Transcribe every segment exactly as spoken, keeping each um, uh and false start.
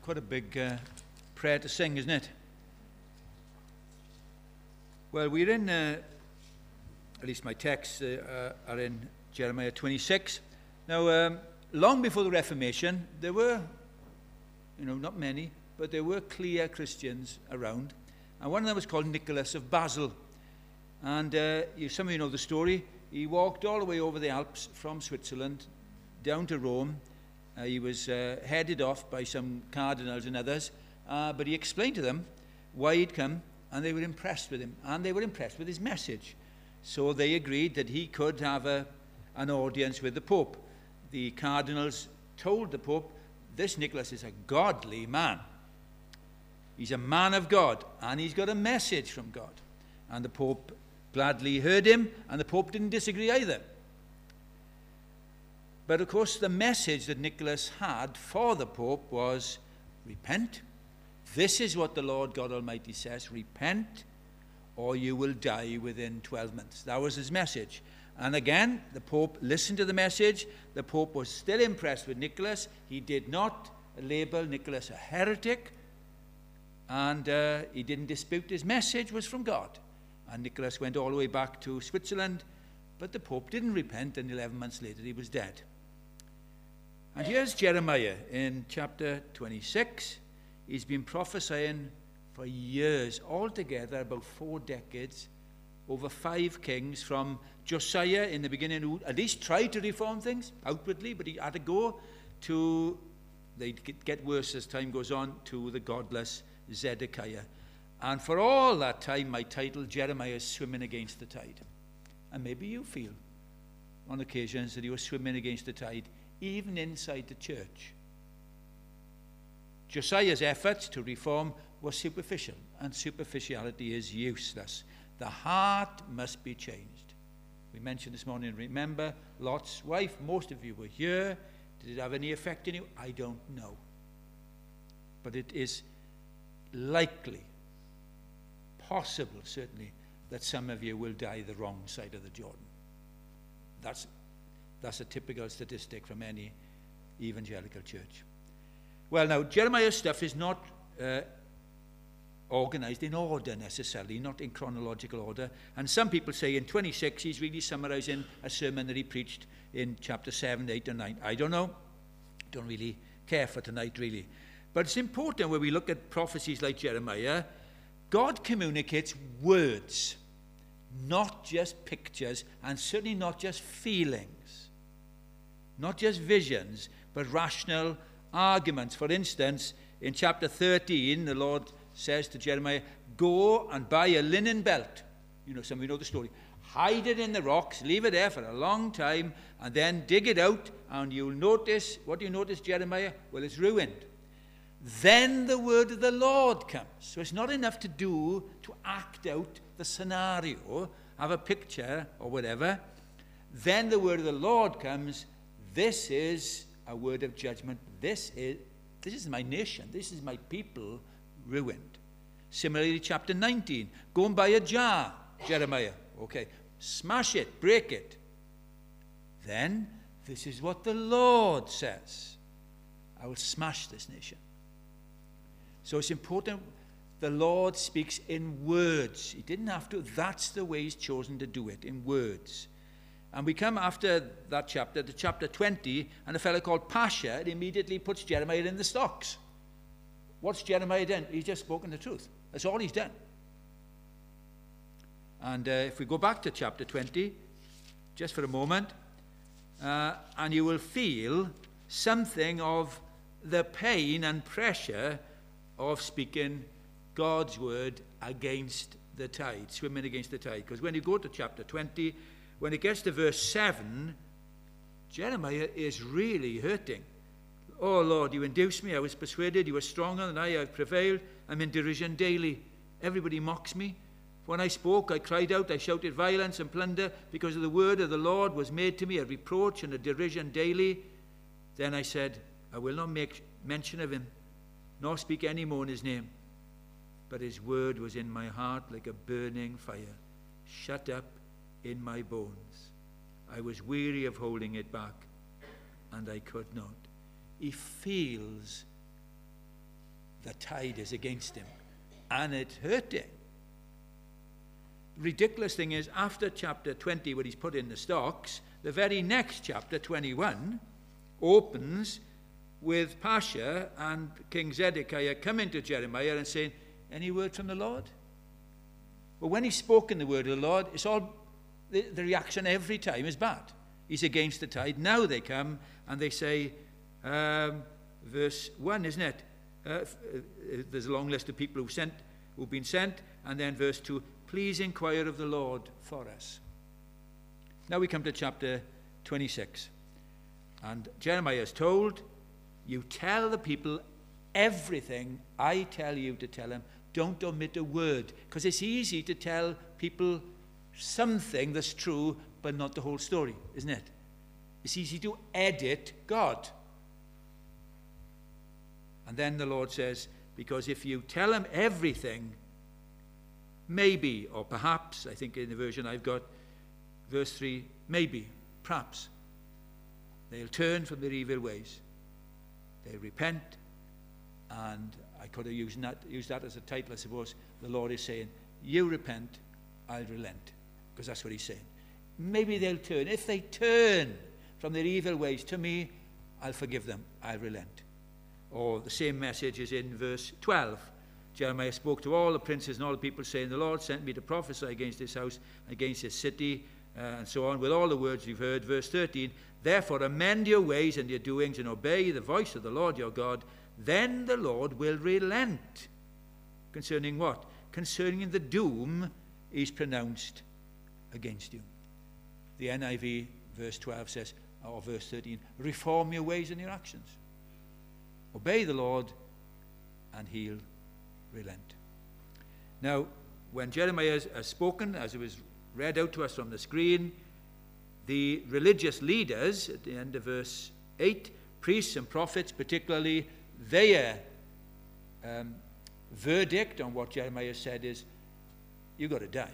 quite a big uh, prayer to sing, isn't it? Well, we're in, uh, at least my texts uh, are in Jeremiah twenty-six. Now, um, long before the Reformation, there were, you know, not many, but there were clear Christians around. And one of them was called Nicholas of Basel. And uh, you, some of you know the story. He walked all the way over the Alps from Switzerland down to Rome. Uh, he was uh, headed off by some cardinals and others, uh, but he explained to them why he'd come, and they were impressed with him, and they were impressed with his message. So they agreed that he could have a, an audience with the Pope. The cardinals told the Pope, this Nicholas is a godly man. He's a man of God, and he's got a message from God. And the Pope gladly heard him, and the Pope didn't disagree either. But of course, the message that Nicholas had for the Pope was, repent. This is what the Lord God Almighty says, repent, or you will die within twelve months. That was his message. And again, the Pope listened to the message. The Pope was still impressed with Nicholas. He did not label Nicholas a heretic, and uh, he didn't dispute his message was from God. And Nicholas went all the way back to Switzerland, but the Pope didn't repent, and eleven months later he was dead. And here's Jeremiah in chapter twenty-six. He's been prophesying for years, altogether about four decades, over five kings, from Josiah in the beginning, who at least tried to reform things outwardly, but he had to go, to, they get worse as time goes on, to the godless Zedekiah. And for all that time, my title, Jeremiah is Swimming Against the Tide. And maybe you feel on occasions that you are swimming against the tide, even inside the church. Josiah's efforts to reform were superficial, and superficiality is useless. The heart must be changed. We mentioned this morning, remember Lot's wife. Most of you were here. Did it have any effect on you? I don't know. But it is likely, possible certainly, that some of you will die the wrong side of the Jordan. That's, that's a typical statistic from any evangelical church. Well, now, Jeremiah's stuff is not uh, organized in order necessarily, not in chronological order. And some people say in twenty-six he's really summarizing a sermon that he preached in chapter seven, eight, and nine. I don't know. Don't really care for tonight, really. But it's important when we look at prophecies like Jeremiah, God communicates words, not just pictures, and certainly not just feelings, not just visions, but rational arguments. For instance, in chapter thirteen, the Lord says to Jeremiah, go and buy a linen belt. You know, some of you know the story. Hide it in the rocks, leave it there for a long time, and then dig it out, and you'll notice, what do you notice, Jeremiah? Well, it's ruined. Then the word of the Lord comes. So it's not enough to do, to act out the scenario, have a picture or whatever. Then the word of the Lord comes. This is a word of judgment. This is, this is my nation. This is my people ruined. Similarly, chapter nineteen. Go and buy a jar, Jeremiah. Okay. Smash it, break it. Then, this is what the Lord says. I will smash this nation. So it's important the Lord speaks in words. He didn't have to. That's the way he's chosen to do it, in words. And we come after that chapter to chapter twenty, and a fellow called Pasha immediately puts Jeremiah in the stocks. What's Jeremiah done? He's just spoken the truth. That's all he's done. And uh, if we go back to chapter twenty, just for a moment, uh, and you will feel something of the pain and pressure of speaking God's word against the tide, swimming against the tide. Because when you go to chapter twenty, when it gets to verse seven, Jeremiah is really hurting. Oh Lord, you induced me, I was persuaded, you were stronger than I, I have prevailed, I'm in derision daily. Everybody mocks me. When I spoke, I cried out, I shouted violence and plunder, because of the word of the Lord was made to me a reproach and a derision daily. Then I said, I will not make mention of him, nor speak any more in his name. But his word was in my heart like a burning fire, shut up in my bones. I was weary of holding it back, and I could not. He feels the tide is against him, and it's hurting. Ridiculous thing is, after chapter twenty, where he's put in the stocks, the very next chapter, twenty-one, opens with Pasha and King Zedekiah coming to Jeremiah and saying, any word from the Lord? But when he's spoken the word of the Lord, it's all, the, the reaction every time is bad. He's against the tide. Now they come and they say, um, verse one, isn't it? Uh, uh, there's a long list of people who've sent, who've been sent, and then verse two, please inquire of the Lord for us. Now we come to chapter twenty-six. And Jeremiah is told, you tell the people everything I tell you to tell them. Don't omit a word. Because it's easy to tell people something that's true, but not the whole story, isn't it? It's easy to edit God. And then the Lord says, because if you tell them everything, maybe, or perhaps, I think in the version I've got, verse three, maybe, perhaps, they'll turn from their evil ways. They'll repent, and I could have used that, used that as a title, I suppose. The Lord is saying, you repent, I'll relent. Because that's what he's saying. Maybe they'll turn. If they turn from their evil ways to me, I'll forgive them, I'll relent. Or the same message is in verse twelve. Jeremiah spoke to all the princes and all the people, saying, the Lord sent me to prophesy against this house, against this city, uh, and so on, with all the words you've heard. Verse thirteen, therefore amend your ways and your doings, and obey the voice of the Lord your God. Then the Lord will relent. Concerning what? Concerning the doom is pronounced against you. The N I V, verse twelve says, or verse thirteen, reform your ways and your actions. Obey the Lord, and he'll relent. Now, when Jeremiah has spoken, as it was read out to us from the screen, the religious leaders, at the end of verse eight, priests and prophets particularly, their um, verdict on what Jeremiah said is, you've got to die.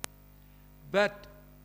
But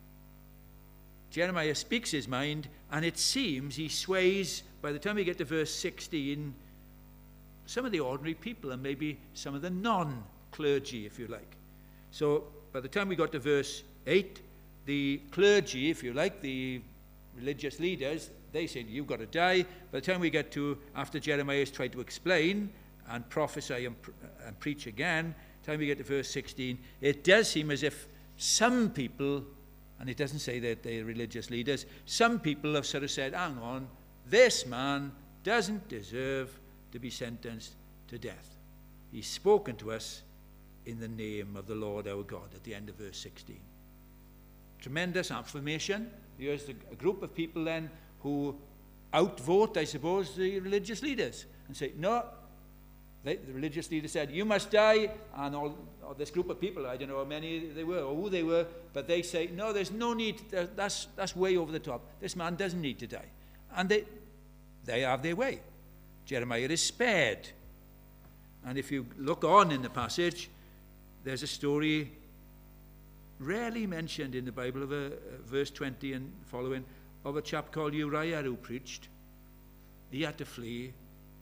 Jeremiah speaks his mind, and it seems he sways, by the time we get to verse sixteen, some of the ordinary people and maybe some of the non-clergy, if you like. So by the time we got to verse eight, the clergy, if you like, the religious leaders, they said, you've got to die. By the time we get to, after Jeremiah has tried to explain and prophesy and, and preach again, by the time we get to verse sixteen, it does seem as if some people, and it doesn't say that they're religious leaders, some people have sort of said, hang on, this man doesn't deserve to be sentenced to death. He's spoken to us in the name of the Lord our God, at the end of verse sixteen. Tremendous affirmation. Here's a group of people then who outvote, I suppose, the religious leaders and say, no, they, the religious leader said, you must die, and all, all this group of people, I don't know how many they were or who they were, but they say, no, there's no need, that's, that's way over the top. This man doesn't need to die. And they, they have their way. Jeremiah is spared. And if you look on in the passage, there's a story rarely mentioned in the Bible of a, a verse twenty and following, of a chap called Uriah who preached. He had to flee.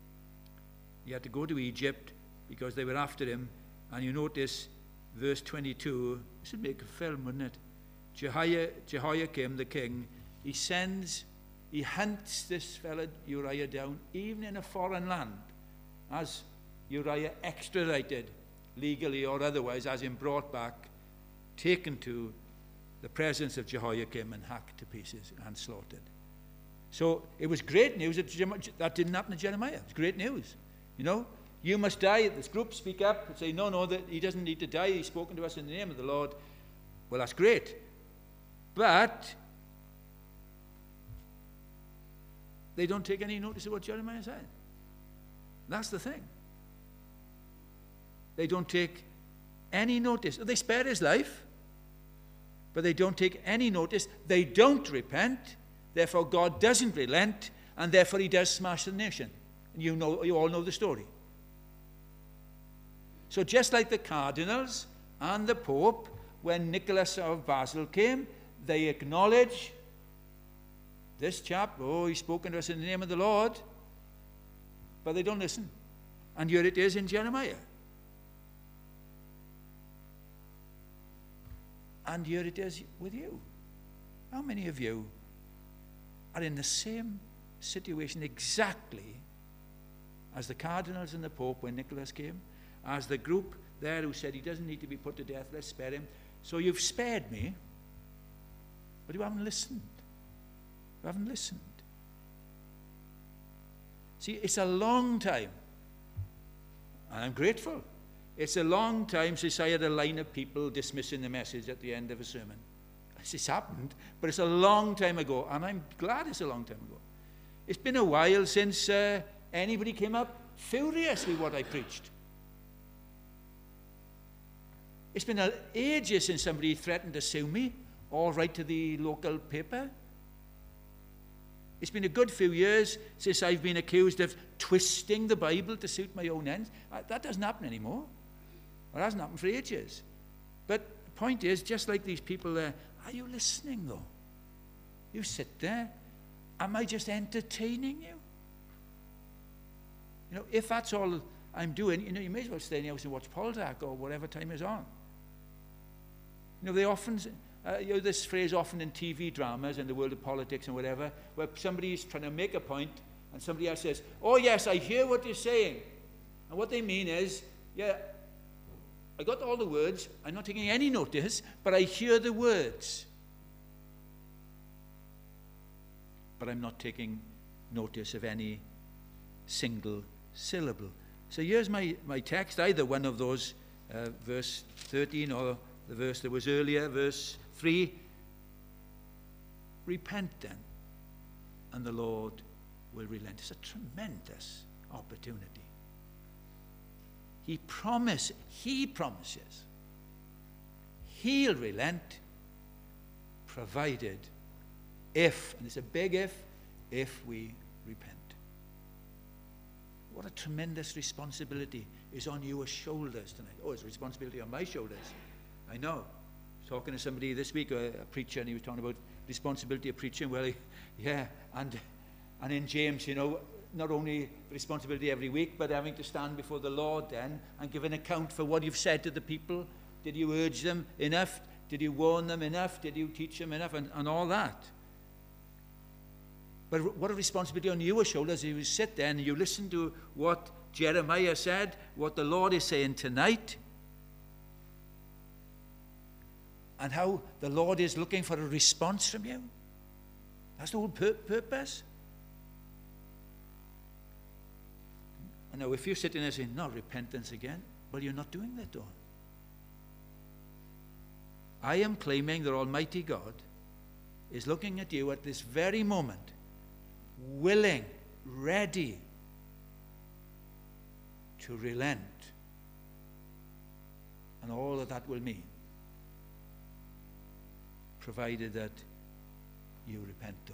He had to go to Egypt because they were after him. And you notice verse twenty-two, this would make a film, wouldn't it? Jehoiakim, Jehoiakim the king, he sends, he hunts this fellow Uriah down, even in a foreign land, as Uriah extradited, legally or otherwise, as him brought back, taken to the presence of Jehoiakim and hacked to pieces and slaughtered. So it was great news that, that didn't happen to Jeremiah. It was great news. You know, you must die. This group speak up and say, no, no, that he doesn't need to die. He's spoken to us in the name of the Lord. Well, that's great. But they don't take any notice of what Jeremiah said. That's the thing. They don't take any notice. They spare his life, but they don't take any notice. They don't repent. Therefore, God doesn't relent, and therefore he does smash the nation. You know, you all know the story. So just like the cardinals and the Pope, when Nicholas of Basel came, they acknowledge this chap, oh, he's spoken to us in the name of the Lord, but they don't listen. And here it is in Jeremiah. And here it is with you. How many of you are in the same situation exactly as the cardinals and the Pope when Nicholas came, as the group there who said he doesn't need to be put to death, let's spare him. So you've spared me, but you haven't listened. You haven't listened. See, it's a long time, and I'm grateful. It's a long time since I had a line of people dismissing the message at the end of a sermon. It's happened, but it's a long time ago, and I'm glad it's a long time ago. It's been a while since uh, anybody came up furious with what I preached. It's been uh, ages since somebody threatened to sue me or write to the local paper. It's been a good few years since I've been accused of twisting the Bible to suit my own ends. Uh, that doesn't happen anymore. It hasn't happened for ages. But the point is, just like these people there, are you listening though? You sit there. Am I just entertaining you? You know, if that's all I'm doing, you know, you may as well stay in the house and watch Poldark or whatever time is on. You know, they often, uh, you know, this phrase often in T V dramas and the world of politics and whatever, where somebody is trying to make a point and somebody else says, oh yes, I hear what you're saying. And what they mean is, yeah, I got all the words, I'm not taking any notice, but I hear the words. But I'm not taking notice of any single syllable. So here's my, my text, either one of those, uh, verse thirteen, or the verse that was earlier, verse three. Repent then, and the Lord will relent. It's a tremendous opportunity. He promises, he promises, he'll relent, provided if, and it's a big if, if we repent. What a tremendous responsibility is on your shoulders tonight. Oh, it's a responsibility on my shoulders. I know. I was talking to somebody this week, a, a preacher, and he was talking about responsibility of preaching. Well, he, yeah, and and in James, you know, not only the responsibility every week, but having to stand before the Lord then and give an account for what you've said to the people. Did you urge them enough? Did you warn them enough? Did you teach them enough? And, and all that. But what a responsibility on your shoulders. You sit there and you listen to what Jeremiah said, what the Lord is saying tonight, and how the Lord is looking for a response from you. That's the whole pur- purpose. I know if you're sitting there saying, no, repentance again, well, you're not doing that, though. I am claiming that Almighty God is looking at you at this very moment, willing, ready to relent, and all that that will mean, provided that you repent, though.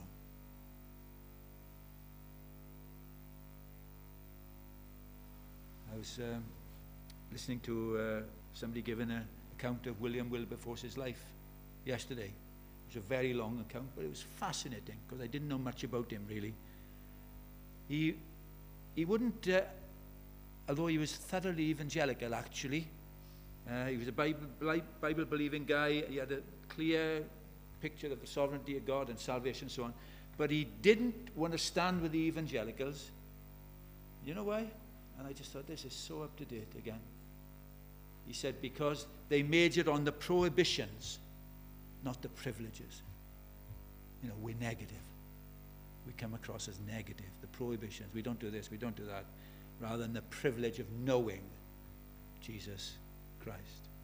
I was um, listening to uh, somebody giving an account of William Wilberforce's life yesterday. It was a very long account, but it was fascinating because I didn't know much about him, really. He, he wouldn't, uh, although he was thoroughly evangelical, actually. Uh, he was a Bible, Bible-believing guy. He had a clear picture of the sovereignty of God and salvation and so on. But he didn't want to stand with the evangelicals. You know why? And I just thought, this is so up to date again. He said, because they majored on the prohibitions, not the privileges. You know, we're negative. We come across as negative. The prohibitions, we don't do this, we don't do that, rather than the privilege of knowing Jesus Christ.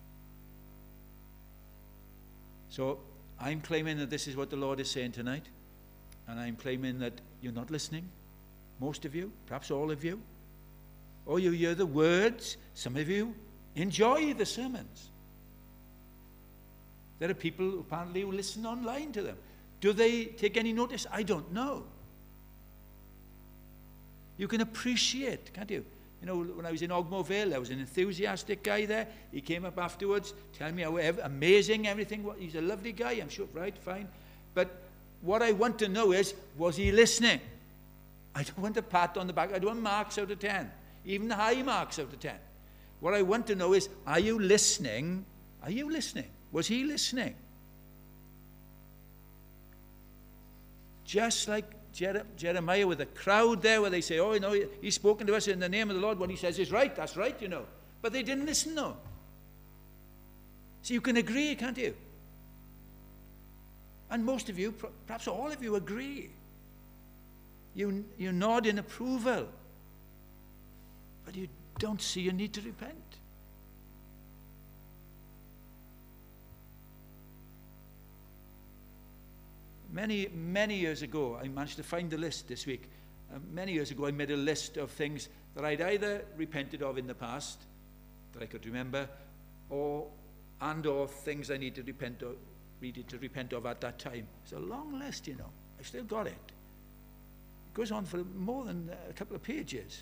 So I'm claiming that this is what the Lord is saying tonight, and I'm claiming that you're not listening, most of you, perhaps all of you. Or you hear the words. Some of you enjoy the sermons. There are people apparently who listen online to them. Do they take any notice? I don't know. You can appreciate, can't you? You know, when I was in Ogmore Vale, there was an enthusiastic guy there. He came up afterwards, telling me how amazing everything was. He's a lovely guy, I'm sure. Right, fine. But what I want to know is, was he listening? I don't want a pat on the back. I don't want marks out of ten. even high marks out of ten. What I want to know is, are you listening? Are you listening? Was he listening? Just like Jer- Jeremiah with a crowd there where they say, oh, you know, he's spoken to us in the name of the Lord. What he says is right. That's right, you know. But they didn't listen, though. So you can agree, can't you? And most of you, perhaps all of you, agree. You, you nod in approval. But you don't see your need to repent. Many, many years ago, I managed to find the list this week. Uh, many years ago, I made a list of things that I'd either repented of in the past, that I could remember, or and or things I need to repent of, needed to repent of at that time. It's a long list, you know. I've still got it. It goes on for more than a couple of pages.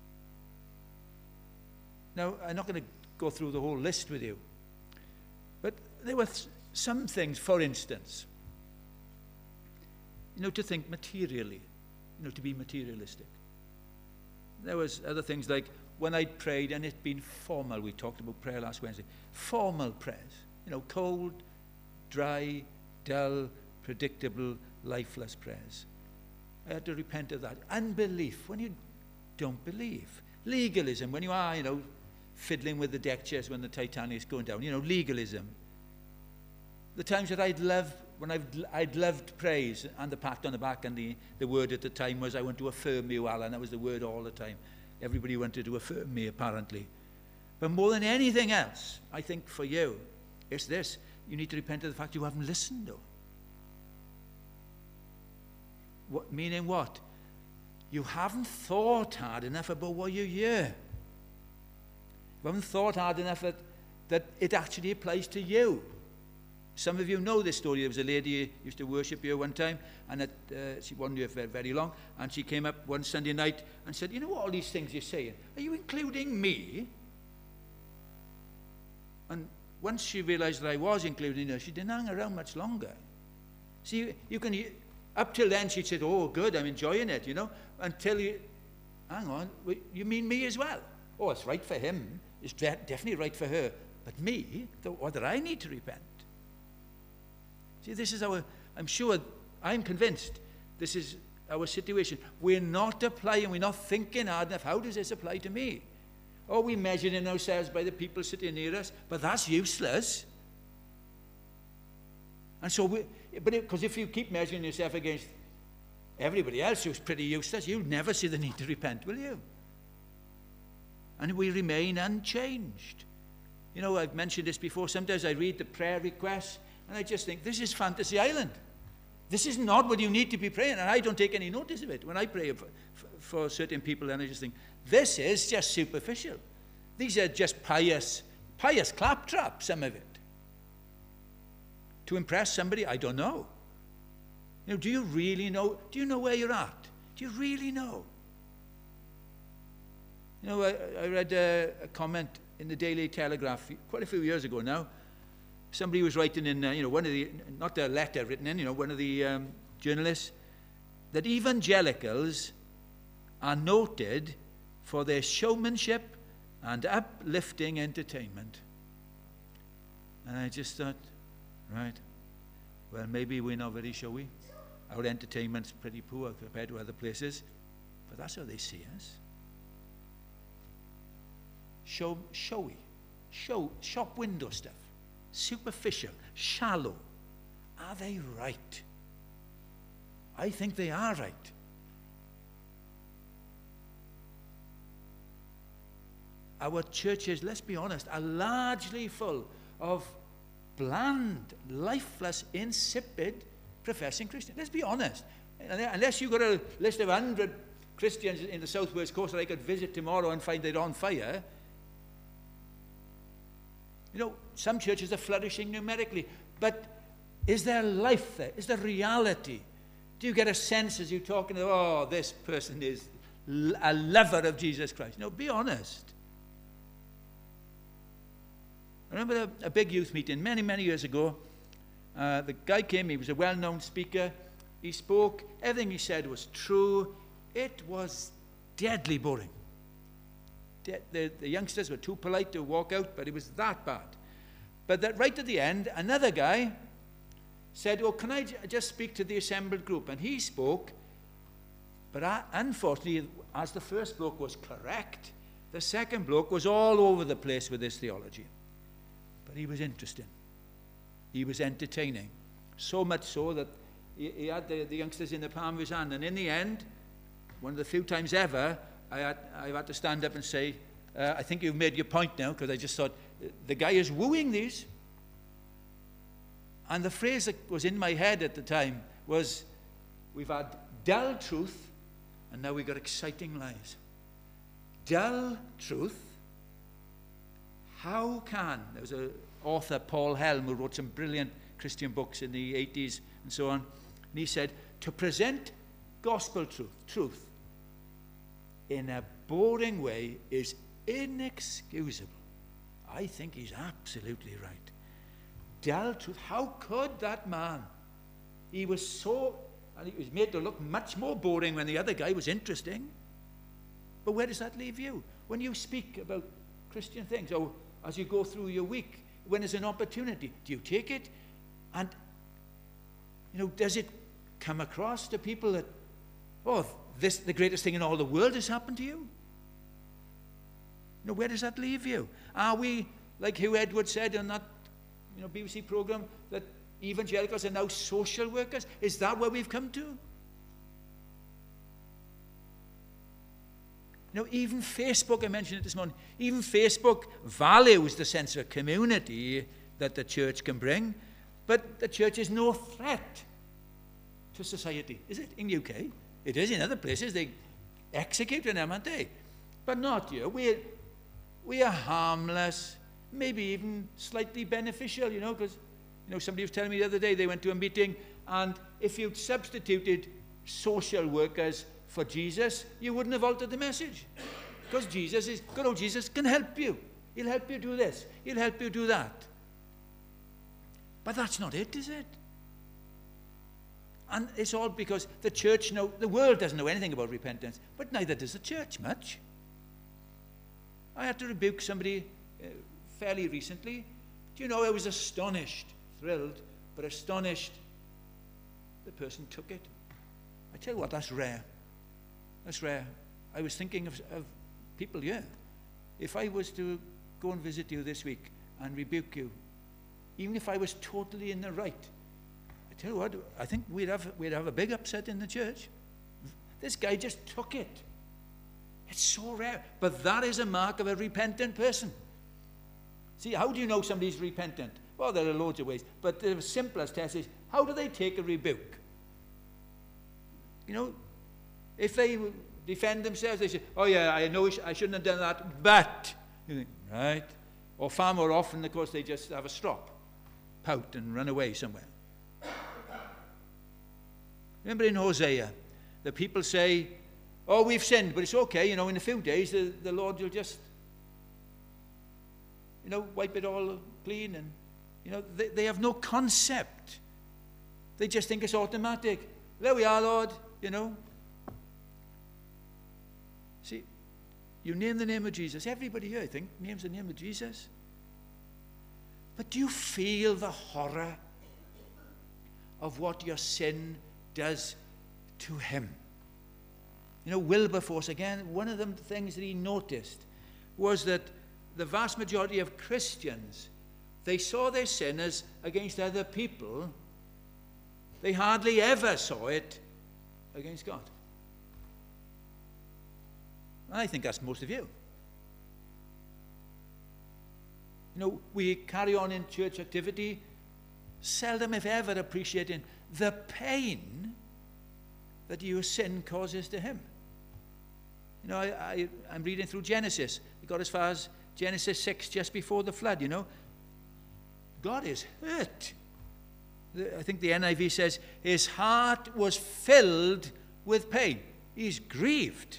Now, I'm not going to go through the whole list with you, but there were th- some things, for instance, you know, to think materially, you know, to be materialistic. There was other things like when I'd prayed and it'd been formal. We talked about prayer last Wednesday. Formal prayers, you know, cold, dry, dull, predictable, lifeless prayers. I had to repent of that. Unbelief, when you don't believe. Legalism, when you are, you know, fiddling with the deck chairs when the Titanic's going down. You know, legalism. The times that I'd love, when I've, I'd loved praise and the pat on the back, and the, the word at the time was, I want to affirm you, Alan. That was the word all the time. Everybody wanted to affirm me, apparently. But more than anything else, I think for you, it's this. You need to repent of the fact you haven't listened, though. What, meaning what? You haven't thought hard enough about what you hear. You haven't thought hard enough that, that it actually applies to you. Some of you know this story. There was a lady who used to worship here one time, and it, uh, she wasn't here for very long, and she came up one Sunday night and said, you know what, all these things you're saying, are you including me? And once she realized that I was including her, she didn't hang around much longer. See, you can, up till then she said, oh, good, I'm enjoying it, you know, until you, hang on, you mean me as well? Oh, it's right for him, it's de- definitely right for her, but me, what did I need to repent? See, this is our, I'm sure, I'm convinced, this is our situation. We're not applying, we're not thinking hard enough, how does this apply to me? Or we're measuring ourselves by the people sitting near us, but that's useless. And so, we, but because if you keep measuring yourself against everybody else who's pretty useless, you'll never see the need to repent, will you? And we remain unchanged. You know, I've mentioned this before, sometimes I read the prayer requests, and I just think, this is Fantasy Island. This is not what you need to be praying, and I don't take any notice of it. When I pray for, for, for certain people, and I just think, this is just superficial. These are just pious, pious claptrap, some of it. To impress somebody, I don't know. You know, do you really know? Do you know where you're at? Do you really know? You know, I, I read a, a comment in the Daily Telegraph quite a few years ago now. Somebody was writing in, uh, you know, one of the, not a letter written in, you know, one of the um, journalists, that evangelicals are noted for their showmanship and uplifting entertainment. And I just thought, right, well, maybe we're not very showy. Our entertainment's pretty poor compared to other places, but that's how they see us. Show, showy, show, shop window stuff. Superficial, shallow. Are they right? I think they are right. Our churches, let's be honest, are largely full of bland, lifeless, insipid, professing Christians. Let's be honest. Unless you've got a list of one hundred Christians in the South Wales Coast that I could visit tomorrow and find they're on fire. You know, some churches are flourishing numerically, but is there life there? Is there reality? Do you get a sense as you're talking, oh, this person is a lover of Jesus Christ? No, be honest. I remember a, a big youth meeting many, many years ago. Uh, the guy came, he was a well-known speaker. He spoke, everything he said was true. It was deadly boring. The, the, the youngsters were too polite to walk out, but it was that bad. But that right at the end, another guy said, oh, can I j- just speak to the assembled group? And he spoke, but I, unfortunately, as the first bloke was correct, the second bloke was all over the place with his theology. But he was interesting. He was entertaining. So much so that he, he had the, the youngsters in the palm of his hand. And in the end, one of the few times ever, I had, I had to stand up and say, uh, I think you've made your point now, because I just thought, the guy is wooing these. And the phrase that was in my head at the time was, we've had dull truth, and now we've got exciting lies. Dull truth. How can, there was an author, Paul Helm, who wrote some brilliant Christian books in the eighties and so on, and he said, to present gospel truth, truth, in a boring way is inexcusable. I think he's absolutely right. Dull truth. How could that man? He was so, and he was made to look much more boring when the other guy was interesting. But where does that leave you? When you speak about Christian things, or as you go through your week, when there's an opportunity, do you take it? And, you know, does it come across to people that, oh, this, the greatest thing in all the world has happened to you? You know, where does that leave you? Are we, like Hugh Edwards said on that, you know, B B C program, that evangelicals are now social workers? Is that where we've come to? You know, even Facebook, I mentioned it this morning, even Facebook values the sense of community that the church can bring, but the church is no threat to society. Is it in U K? It is in other places. They execute them, aren't they? But not here. We we are harmless, maybe even slightly beneficial, you know, because, you know, somebody was telling me the other day they went to a meeting, and if you'd substituted social workers for Jesus, you wouldn't have altered the message. Because Jesus is, good old Jesus can help you. He'll help you do this. He'll help you do that. But that's not it, is it? And it's all because the church, know, the world doesn't know anything about repentance, but neither does the church much. I had to rebuke somebody uh, fairly recently. Do you know, I was astonished, thrilled, but astonished the person took it. I tell you what, that's rare. That's rare. I was thinking of, of people here. If I was to go and visit you this week and rebuke you, even if I was totally in the right, I tell you what, I think we'd have, we'd have a big upset in the church. This guy just took it. It's so rare. But that is a mark of a repentant person. See, how do you know somebody's repentant? Well, there are loads of ways. But the simplest test is, how do they take a rebuke? You know, if they defend themselves, they say, oh yeah, I know I shouldn't have done that, but, you think, right? Or far more often, of course, they just have a strop, pout, and run away somewhere. Remember in Hosea, the people say, oh, we've sinned, but it's okay, you know, in a few days, the, the Lord will just, you know, wipe it all clean. And, you know, they, they have no concept. They just think it's automatic. There we are, Lord, you know. See, you name the name of Jesus. Everybody here, I think, names the name of Jesus. But do you feel the horror of what your sin does to him? You know, Wilberforce, again, one of the things that he noticed was that the vast majority of Christians, they saw their sin as against other people. They hardly ever saw it against God. I think that's most of you. You know, we carry on in church activity, seldom if ever appreciating the pain that your sin causes to him. You know, I, I, I'm reading through Genesis. We got as far as Genesis six, just before the flood, you know. God is hurt. I think the N I V says, his heart was filled with pain. He's grieved.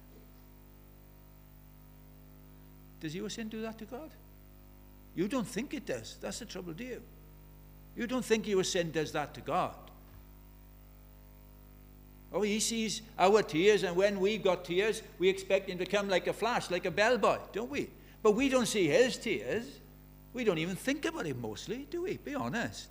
Does your sin do that to God? You don't think it does. That's the trouble, do you? You don't think your sin does that to God. Oh, he sees our tears, and when we've got tears, we expect him to come like a flash, like a bellboy, don't we? But we don't see his tears. We don't even think about it mostly, do we? Be honest.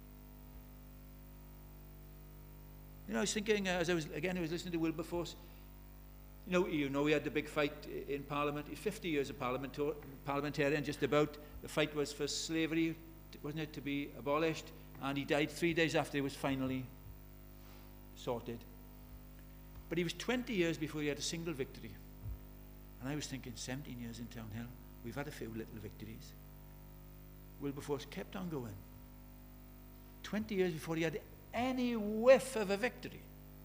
You know, I was thinking, uh, as I was, again, I was listening to Wilberforce. You know, you know, we had the big fight in Parliament. He's fifty years of parliament, parliamentarian, just about. The fight was for slavery, wasn't it, to be abolished. And he died three days after it was finally sorted. But he was twenty years before he had a single victory. And I was thinking, seventeen years in Townhill, we've had a few little victories. Wilberforce kept on going. twenty years before he had any whiff of a victory.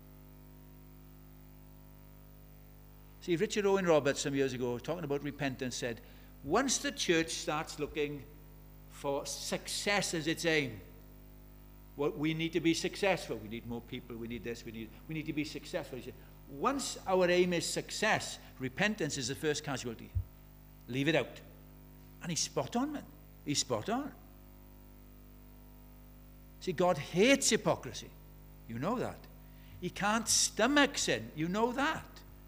See, Richard Owen Roberts some years ago, talking about repentance, said, once the church starts looking for success as its aim, well, we need to be successful. We need more people. We need this. We need, we need to be successful. He said, once our aim is success, repentance is the first casualty. Leave it out. And he's spot on, man. He's spot on. See, God hates hypocrisy. You know that. He can't stomach sin. You know that.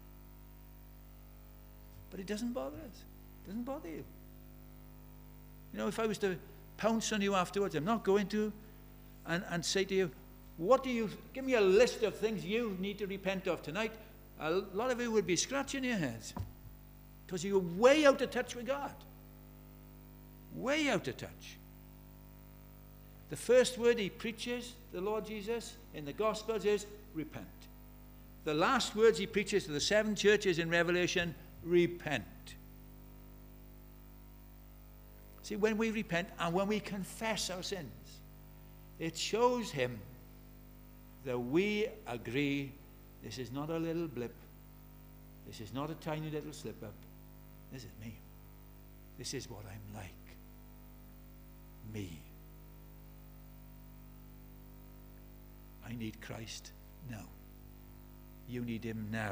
But it doesn't bother us. It doesn't bother you. You know, if I was to pounce on you afterwards, I'm not going to, and, and say to you, what do you, give me a list of things you need to repent of tonight, a lot of you would be scratching your heads. Because you're way out of touch with God. Way out of touch. The first word he preaches, the Lord Jesus, in the Gospels is repent. The last words he preaches to the seven churches in Revelation, repent. See, when we repent and when we confess our sins, it shows him that we agree this is not a little blip. This is not a tiny little slip up. This is me. This is what I'm like. Me. I need Christ now. You need him now.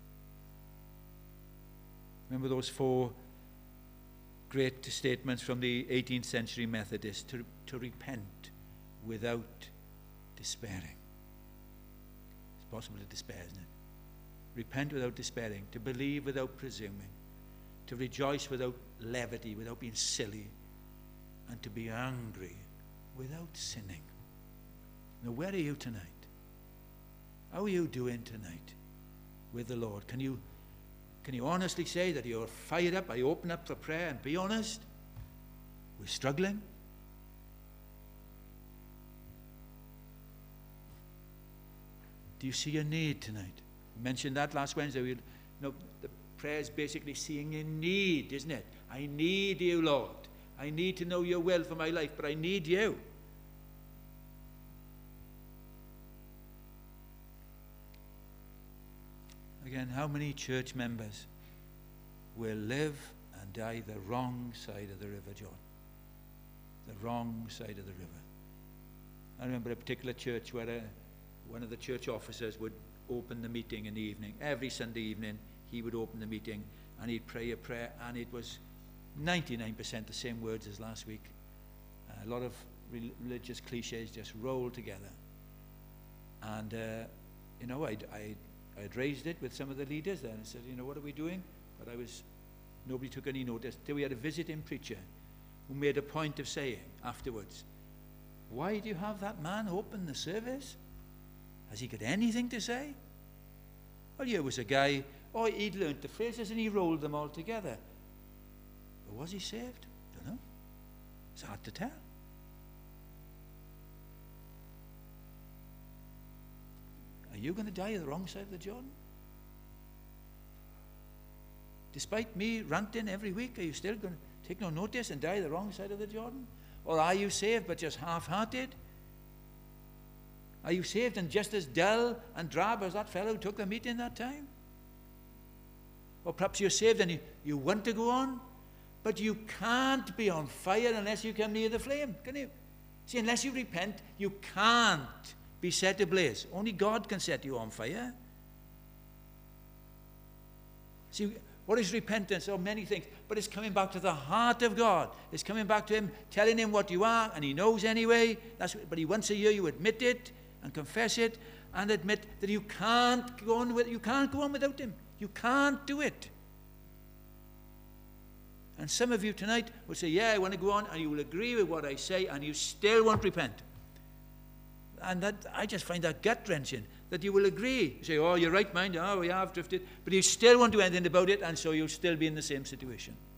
Remember those four great statements from the eighteenth century Methodists, to, to repent without despairing. It's possible to despair, isn't it? Repent without despairing, to believe without presuming, to rejoice without levity, without being silly, and to be angry without sinning. Now, where are you tonight? How are you doing tonight with the Lord? Can you Can you honestly say that you're fired up? Are you open up for prayer and be honest? We're struggling. Do you see a need tonight? We mentioned that last Wednesday. We, you know, the prayer is basically seeing a need, isn't it? I need you, Lord. I need to know your will for my life, but I need you. Again, how many church members will live and die the wrong side of the river, John? The wrong side of the river. I remember a particular church where a, one of the church officers would open the meeting in the evening. Every Sunday evening, he would open the meeting and he'd pray a prayer, and it was ninety-nine percent the same words as last week. Uh, a lot of religious cliches just rolled together. And, uh, you know, I'd, I'd I'd raised it with some of the leaders there and said, you know, what are we doing? But I was, nobody took any notice. Till we had a visiting preacher who made a point of saying afterwards, why do you have that man open the service? Has he got anything to say? Well, here was a guy, oh, he'd learnt the phrases and he rolled them all together. But was he saved? Don't know. It's hard to tell. Are you going to die on the wrong side of the Jordan? Despite me ranting every week, are you still going to take no notice and die the wrong side of the Jordan? Or are you saved but just half-hearted? Are you saved and just as dull and drab as that fellow who took the meeting that time? Or perhaps you're saved and you, you want to go on, but you can't be on fire unless you come near the flame, can you? See, unless you repent, you can't be set ablaze. Only God can set you on fire. See, what is repentance? Oh, many things. But it's coming back to the heart of God. It's coming back to him, telling him what you are, and he knows anyway. That's what, but he wants to hear you admit it and confess it and admit that you can't go on with, you can't go on without him. You can't do it. And some of you tonight will say, yeah, I want to go on, and you will agree with what I say, and you still won't repent. And that, I just find that gut-wrenching, that you will agree. You say, oh, you're right, mind, oh, we have drifted, but you still won't do anything about it, and so you'll still be in the same situation.